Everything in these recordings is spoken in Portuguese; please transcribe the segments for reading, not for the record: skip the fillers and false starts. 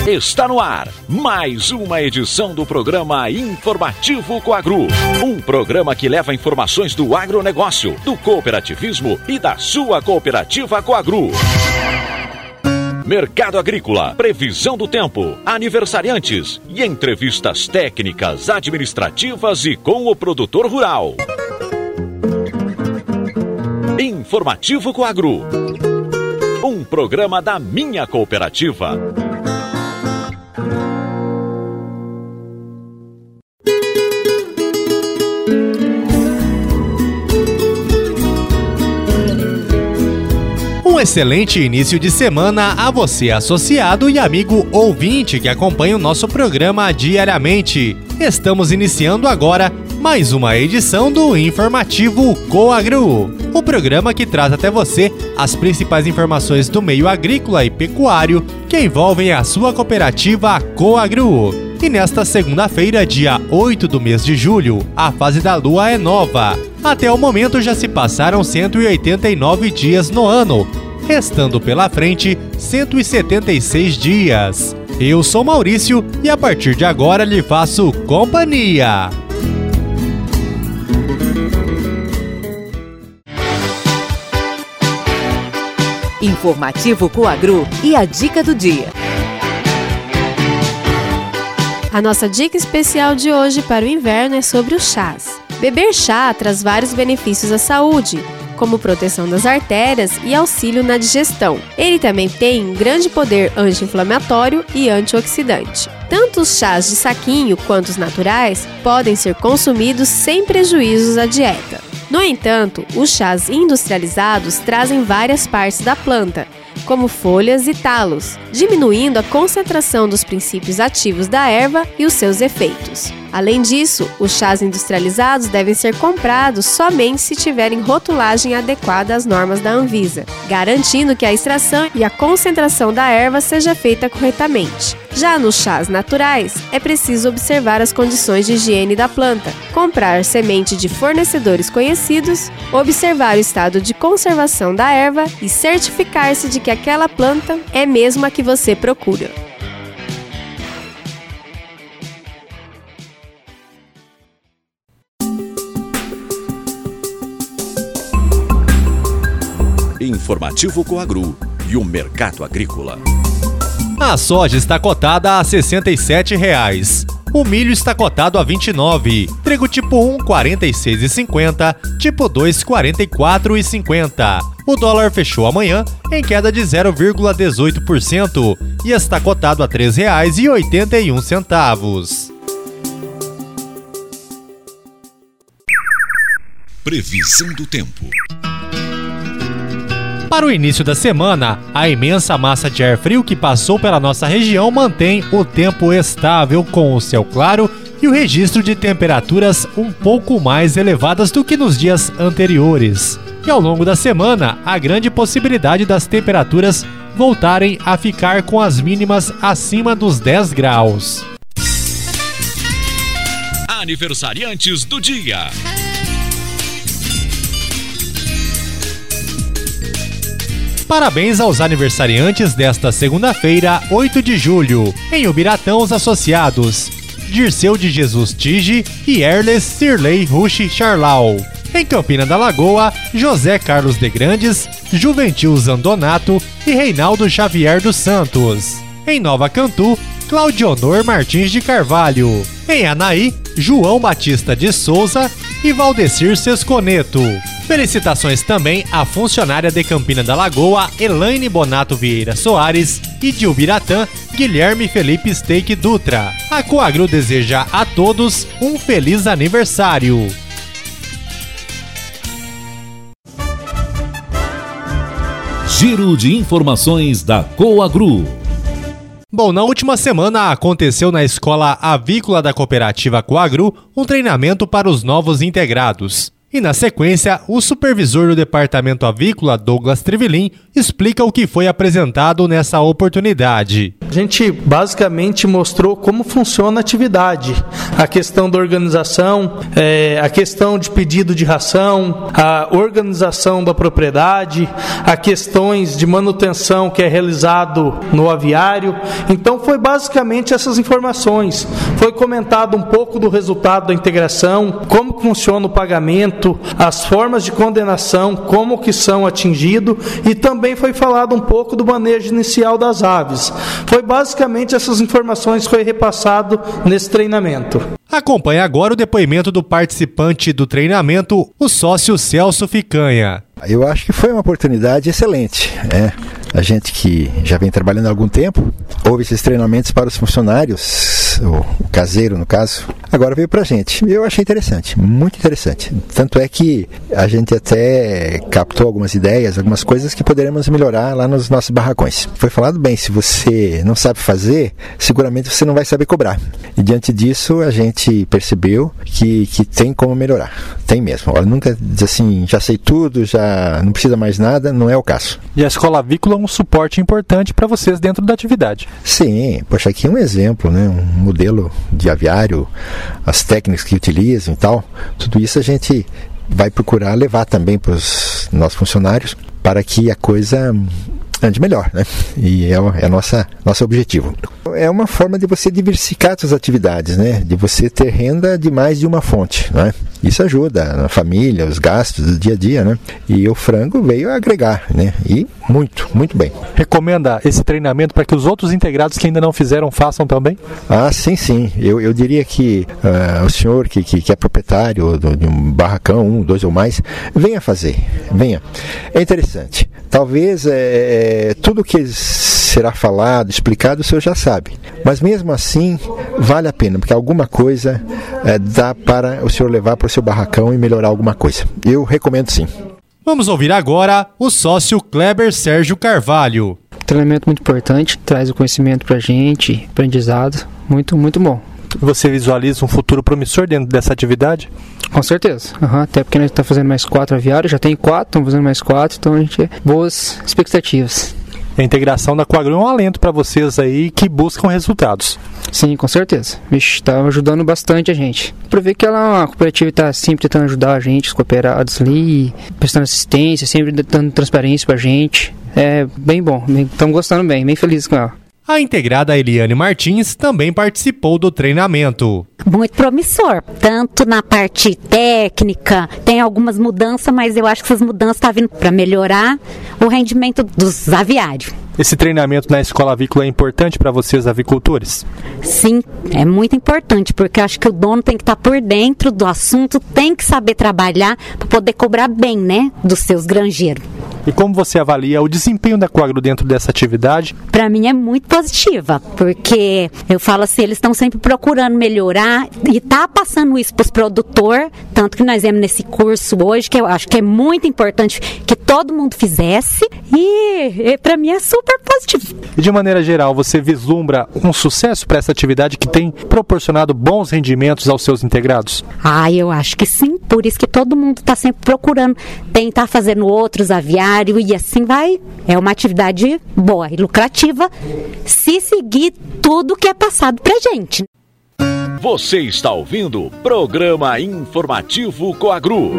Está no ar mais uma edição do programa Informativo Coagru. Um programa que leva informações do agronegócio, do cooperativismo e da sua cooperativa Coagru. Mercado agrícola, previsão do tempo, aniversariantes e entrevistas técnicas, administrativas e com o produtor rural. Informativo Coagru. Um programa da minha cooperativa. Um excelente início de semana a você, associado e amigo ouvinte que acompanha o nosso programa diariamente. Estamos iniciando agora mais uma edição do Informativo Coagru, o programa que traz até você as principais informações do meio agrícola e pecuário que envolvem a sua cooperativa Coagru. E nesta segunda-feira, dia 8 do mês de julho, a fase da lua é nova. Até o momento já se passaram 189 dias no ano, restando pela frente 176 dias. Eu sou Maurício e a partir de agora lhe faço companhia. Informativo Coagru e a dica do dia. A nossa dica especial de hoje para o inverno é sobre os chás. Beber chá traz vários benefícios à saúde, como proteção das artérias e auxílio na digestão. Ele também tem um grande poder anti-inflamatório e antioxidante. Tanto os chás de saquinho quanto os naturais podem ser consumidos sem prejuízos à dieta. No entanto, os chás industrializados trazem várias partes da planta, como folhas e talos, diminuindo a concentração dos princípios ativos da erva e os seus efeitos. Além disso, os chás industrializados devem ser comprados somente se tiverem rotulagem adequada às normas da Anvisa, garantindo que a extração e a concentração da erva seja feita corretamente. Já nos chás naturais, é preciso observar as condições de higiene da planta, comprar semente de fornecedores conhecidos, observar o estado de conservação da erva e certificar-se de que aquela planta é mesmo a que você procura. Informativo Coagru e o mercado agrícola. A soja está cotada a R$ 67,00. O milho está cotado a R$ 29,00. Trigo tipo 1, R$ 46,50. Tipo 2, R$ 44,50. O dólar fechou amanhã em queda de 0,18% e está cotado a R$ 3,81. Previsão do tempo. Para o início da semana, a imensa massa de ar frio que passou pela nossa região mantém o tempo estável com o céu claro e o registro de temperaturas um pouco mais elevadas do que nos dias anteriores. E ao longo da semana, há grande possibilidade das temperaturas voltarem a ficar com as mínimas acima dos 10 graus. Aniversariantes do dia. Parabéns aos aniversariantes desta segunda-feira, 8 de julho. Em Ubiratã, os associados Dirceu de Jesus Tige e Erles Sirley Rushi Charlau. Em Campina da Lagoa, José Carlos de Grandes, Juventil Zandonato e Reinaldo Xavier dos Santos. Em Nova Cantu, Claudionor Martins de Carvalho. Em Anaí, João Batista de Souza e Valdecir Sesconeto. Felicitações também à funcionária de Campina da Lagoa, Elaine Bonato Vieira Soares, e de Ubiratã, Guilherme Felipe Steik Dutra. A Coagru deseja a todos um feliz aniversário. Giro de informações da Coagru. Bom, na última semana aconteceu na Escola Avícola da Cooperativa Coagru um treinamento para os novos integrados. E na sequência, o supervisor do Departamento Avícola, Douglas Trevelin, explica o que foi apresentado nessa oportunidade. A gente basicamente mostrou como funciona a atividade, a questão da organização, a questão de pedido de ração, a organização da propriedade, a questões de manutenção que é realizado no aviário. Então foi basicamente essas informações. Foi comentado um pouco do resultado da integração, como funciona o pagamento, as formas de condenação, como que são atingidos, e também foi falado um pouco do manejo inicial das aves. Foi basicamente essas informações que foi repassado nesse treinamento. Acompanhe agora o depoimento do participante do treinamento, o sócio Celso Ficanha. Eu acho que foi uma oportunidade excelente, A gente que já vem trabalhando há algum tempo, houve esses treinamentos para os funcionários, o caseiro no caso, agora veio para a gente. Eu achei interessante, muito interessante. Tanto é que a gente até captou algumas ideias, algumas coisas que poderemos melhorar lá nos nossos barracões. Foi falado bem, se você não sabe fazer, seguramente você não vai saber cobrar. E diante disso, a gente percebeu que tem como melhorar. Tem mesmo. Olha, nunca diz assim, já sei tudo, já não precisa mais nada, não é o caso. E a escola avícola é um suporte importante para vocês dentro da atividade. Sim, poxa, aqui é um exemplo, um modelo de aviário, as técnicas que utilizam e tal, tudo isso a gente vai procurar levar também para os nossos funcionários para que a coisa ande melhor, E é o nosso objetivo. É uma forma de você diversificar suas atividades, de você ter renda de mais de uma fonte, Isso ajuda na família, os gastos do dia a dia, E o frango veio a agregar, E muito, muito bem. Recomenda esse treinamento para que os outros integrados que ainda não fizeram façam também? Ah, sim. Eu diria que o senhor que é proprietário de um barracão, 1, 2 ou mais, venha fazer, venha. É interessante. Talvez tudo que será falado, explicado, o senhor já sabe. Mas mesmo assim, vale a pena, porque alguma coisa dá para o senhor levar para o seu barracão e melhorar alguma coisa. Eu recomendo sim. Vamos ouvir agora o sócio Kleber Sérgio Carvalho. Treinamento muito importante, traz o conhecimento para a gente, aprendizado, muito, muito bom. Você visualiza um futuro promissor dentro dessa atividade? Com certeza, até porque a gente está fazendo mais 4 aviários, já tem 4, estamos fazendo mais 4, então a gente tem boas expectativas. A integração da Coagro é um alento para vocês aí que buscam resultados. Sim, com certeza. Está ajudando bastante a gente. Para ver que ela é uma cooperativa que está sempre tentando ajudar a gente, os cooperados ali, prestando assistência, sempre dando transparência para a gente. É bem bom, estamos gostando bem felizes com ela. A integrada Eliane Martins também participou do treinamento. Muito promissor, tanto na parte técnica, tem algumas mudanças, mas eu acho que essas mudanças estão vindo para melhorar o rendimento dos aviários. Esse treinamento na escola avícola é importante para vocês, avicultores? Sim, é muito importante, porque eu acho que o dono tem que estar por dentro do assunto, tem que saber trabalhar para poder cobrar bem, dos seus granjeiros. E como você avalia o desempenho da Coagro dentro dessa atividade? Para mim é muito positiva, porque eu falo assim, eles estão sempre procurando melhorar e tá passando isso para os produtores, tanto que nós vemos nesse curso hoje, que eu acho que é muito importante que todo mundo fizesse, e para mim é super positivo. E de maneira geral, você vislumbra um sucesso para essa atividade que tem proporcionado bons rendimentos aos seus integrados? Eu acho que sim, por isso que todo mundo está sempre procurando tentar fazendo outros aviários, e assim vai. É uma atividade boa e lucrativa se seguir tudo que é passado pra gente. Você está ouvindo o Programa Informativo Coagro.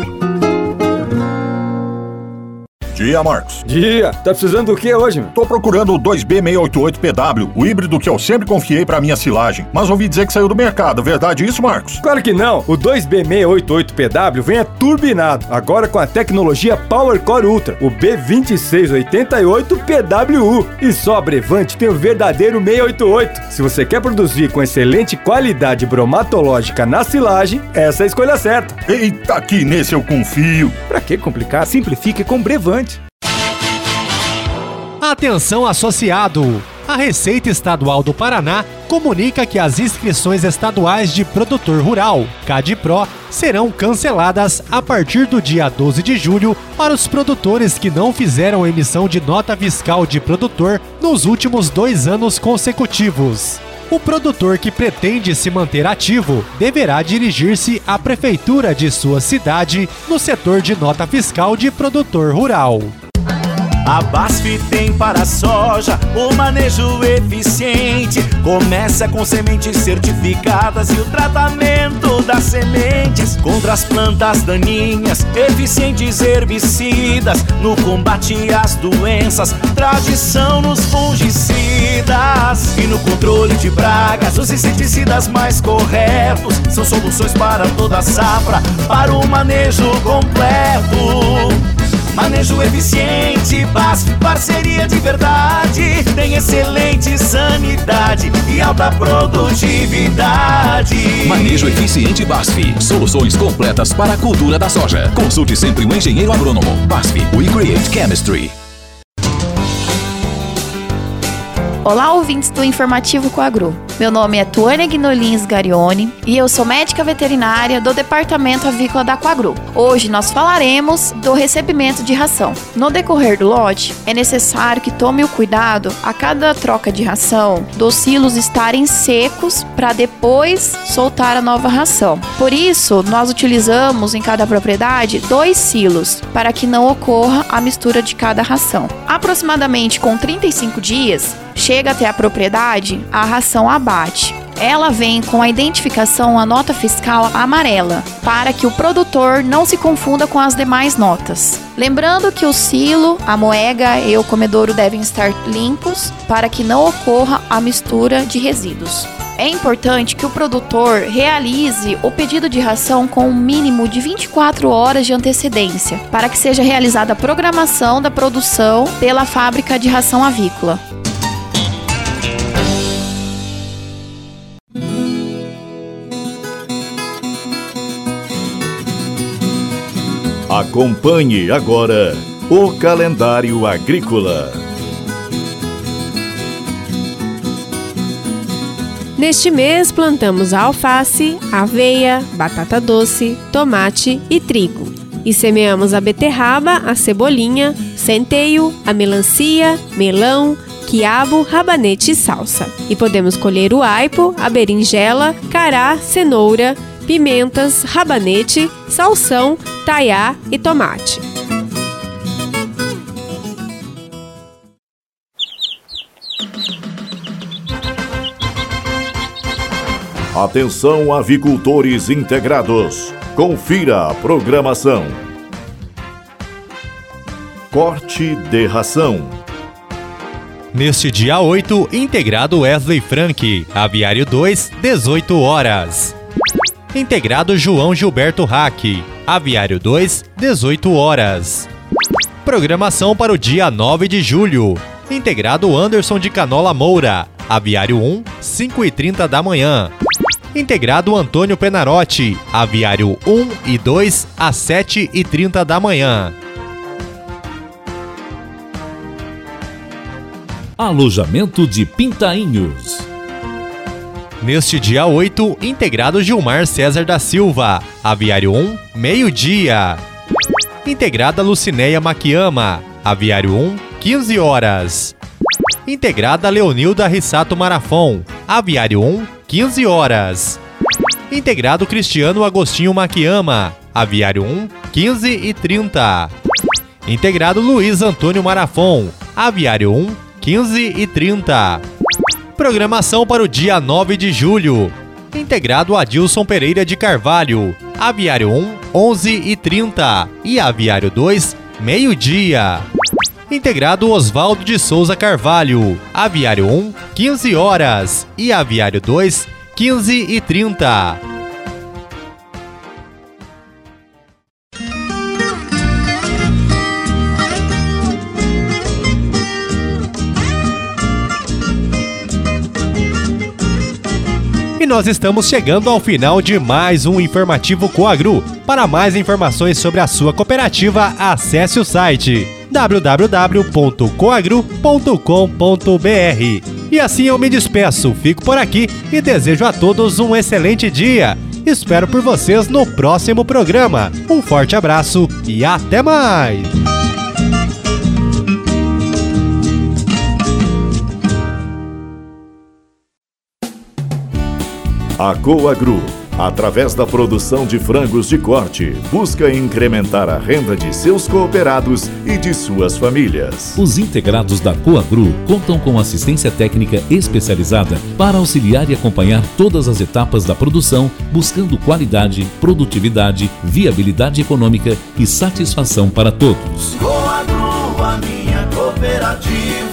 Dia, Marcos. Dia. Tá precisando do que hoje, meu? Tô procurando o 2B688PW, o híbrido que eu sempre confiei pra minha silagem. Mas ouvi dizer que saiu do mercado. Verdade isso, Marcos? Claro que não. O 2B688PW vem turbinado, agora com a tecnologia PowerCore Ultra, o B2688PWU. E só a Brevante tem o verdadeiro 688. Se você quer produzir com excelente qualidade bromatológica na silagem, essa é a escolha certa. Eita, que nesse eu confio. Pra que complicar? Simplifique com Brevante. Atenção, associado! A Receita Estadual do Paraná comunica que as inscrições estaduais de produtor rural, CADPRO, serão canceladas a partir do dia 12 de julho para os produtores que não fizeram emissão de nota fiscal de produtor nos últimos 2 anos consecutivos. O produtor que pretende se manter ativo deverá dirigir-se à prefeitura de sua cidade no setor de nota fiscal de produtor rural. A BASF tem para a soja o manejo eficiente. Começa com sementes certificadas e o tratamento das sementes contra as plantas daninhas, eficientes herbicidas no combate às doenças, tradição nos fungicidas e no controle de pragas. Os inseticidas mais corretos são soluções para toda a safra, para o manejo completo. Manejo eficiente, BASF, parceria de verdade. Tem excelente sanidade e alta produtividade. Manejo eficiente BASF. Soluções completas para a cultura da soja. Consulte sempre um engenheiro agrônomo. BASF, we create chemistry. Olá, ouvintes do Informativo Coagro. Meu nome é Tuânia Guinolins Garione e eu sou médica veterinária do Departamento Avícola da Coagro. Hoje nós falaremos do recebimento de ração. No decorrer do lote, é necessário que tome o cuidado a cada troca de ração dos silos estarem secos para depois soltar a nova ração. Por isso, nós utilizamos em cada propriedade 2 silos para que não ocorra a mistura de cada ração. Aproximadamente com 35 dias, chega até a propriedade a ração abate. Ela vem com a identificação, a nota fiscal amarela, para que o produtor não se confunda com as demais notas. Lembrando que o silo, a moega e o comedouro devem estar limpos para que não ocorra a mistura de resíduos. É importante que o produtor realize o pedido de ração com um mínimo de 24 horas de antecedência, para que seja realizada a programação da produção pela fábrica de ração avícola. Acompanhe agora o calendário agrícola. Neste mês, plantamos a alface, aveia, batata doce, tomate e trigo. E semeamos a beterraba, a cebolinha, centeio, a melancia, melão, quiabo, rabanete e salsa. E podemos colher o aipo, a berinjela, cará, cenoura, pimentas, rabanete, salsão, taiá e tomate. Atenção, avicultores integrados. Confira a programação. Corte de ração. Neste dia 8, integrado Wesley Frank, Aviário 2, 18 horas. Integrado João Gilberto Hack, Aviário 2, 18 horas. Programação para o dia 9 de julho. Integrado Anderson de Canola Moura, Aviário 1, 5h30 da manhã. Integrado Antônio Penarotti, Aviário 1 e 2, às 7h30 da manhã. Alojamento de Pintainhos. Neste dia 8, integrado Gilmar César da Silva, Aviário 1, meio-dia. Integrada Lucinéia Maquiama, Aviário 1, 15 horas. Integrada Leonilda Rissato Marafon, Aviário 1, 15 horas. Integrado Cristiano Agostinho Maquiama, Aviário 1, 15h30. Integrado Luiz Antônio Marafon, Aviário 1, 15h30. Programação para o dia 9 de julho. Integrado Adilson Pereira de Carvalho, Aviário 1, 11h30 e Aviário 2, meio-dia. Integrado Oswaldo de Souza Carvalho, Aviário 1, 15 horas e Aviário 2, 15h30. E nós estamos chegando ao final de mais um Informativo Coagro. Para mais informações sobre a sua cooperativa, acesse o site www.coagro.com.br. E assim eu me despeço, fico por aqui e desejo a todos um excelente dia. Espero por vocês no próximo programa. Um forte abraço e até mais! A Coagro Através da produção de frangos de corte, busca incrementar a renda de seus cooperados e de suas famílias. Os integrados da Coagro contam com assistência técnica especializada para auxiliar e acompanhar todas as etapas da produção, buscando qualidade, produtividade, viabilidade econômica e satisfação para todos. Coagro, a minha cooperativa.